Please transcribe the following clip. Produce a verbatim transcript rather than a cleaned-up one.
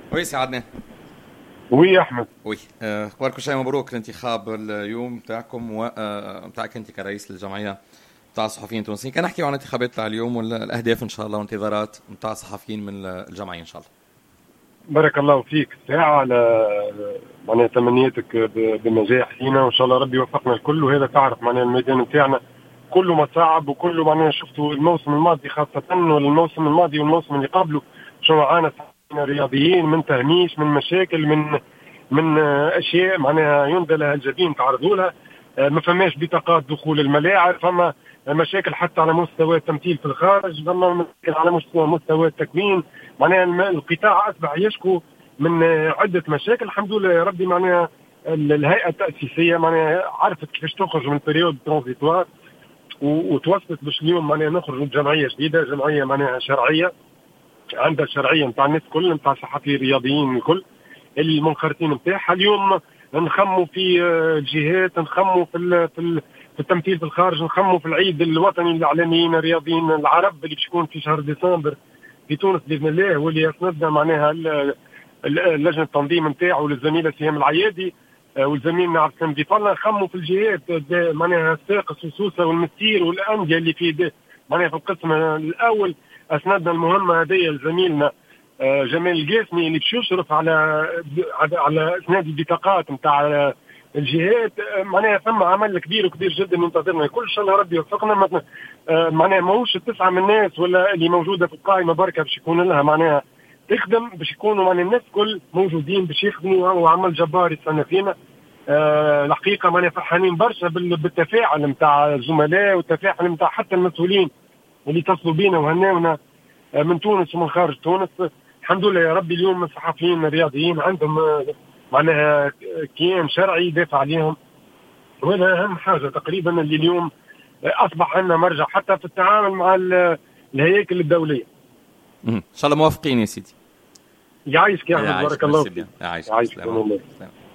وي سعدنا. وي يا احمد. وي اخباركم؟ شيء مبروك الانتخاب اليوم متاعكم ومتاعك انت كرئيس للجمعيه متاع الصحفيين التونسيين. كان نحكي عن الانتخابات تاع اليوم والاهداف ان شاء الله وانتظارات متاع الصحفيين من الجمعيه ان شاء الله. بارك الله فيك ساعه على معناها تمنياتك بالنجاح لينا وان شاء الله ربي يوفقنا الكل. وهذا تعرف معناها الميدان نتاعنا كله مصاعب وكله معناها شفتوا الموسم الماضي خاصه والموسم الماضي والموسم اللي قبله شو عانى رياضيين من تهميش من مشاكل من من اشياء معناها يندى لها الجبين تعرضوا لها. ما فماش بطاقات دخول الملاعب، فما مشاكل حتى على مستوى التمثيل في الخارج، فما مشاكل على مستوى مستوى التكوين. معناها القطاع اصبح يشكو من عده مشاكل. الحمد لله يا ربي معناها الهيئه التاسيسيه معناها عرفت كيفاش تخرج من البريود ترانزيتوار وتوصلت باش اليوم معناها نخرج من جمعيه جديده، جمعيه معناها شرعيه عندها الشرعيه نتاع الناس كل نتاع الصحفيين الرياضيين الكل اللي منخرطين نتاعها. اليوم نخموا في الجهات، نخموا في في التمثيل في الخارج، نخموا في العيد الوطني للاعلاميين الرياضيين العرب اللي بيكون في شهر ديسمبر في تونس باذن الله، واللي يسندنا معناها لجنه التنظيم نتاعو للزميله سهام العيادي والزميل عبد السلام ديفالنا. نخموا في الجهات معناها الساقس وسوسه والمسير والانديه اللي في معناها في القسم الاول. اسندنا المهمه هذه لزميلنا جمال القاسمي اللي باش يشرف على على اسناد البطاقات نتاع الجهات. معناها ثم عمل كبير وكبير جدا ينتظرنا كل ان شاء الله ربي يوفقنا. معناها ماهوش التسعه من الناس ولا اللي موجوده في القائمه بركه باش يكون لها معناها تخدم، باش يكونوا معناها الناس كل موجودين باش يخدموا. وعمل جبار يستنى فينا. أه الحقيقه معناها فرحانين برشا بالتفاعل نتاع الزملاء والتفاعل نتاع حتى المسؤولين اللي اتصلوا بينا وهناونا من تونس ومن خارج تونس. الحمد لله يا ربي اليوم الصحفيين الرياضيين عندهم معناها كيان شرعي يدافع عليهم، وهذا اهم حاجه تقريبا اللي اليوم اصبح عندنا مرجع حتى في التعامل مع الهياكل الدوليه. ان شاء الله موافقين يا سيدي. يعيشك يا احمد. بارك الله فيك. يعيشك.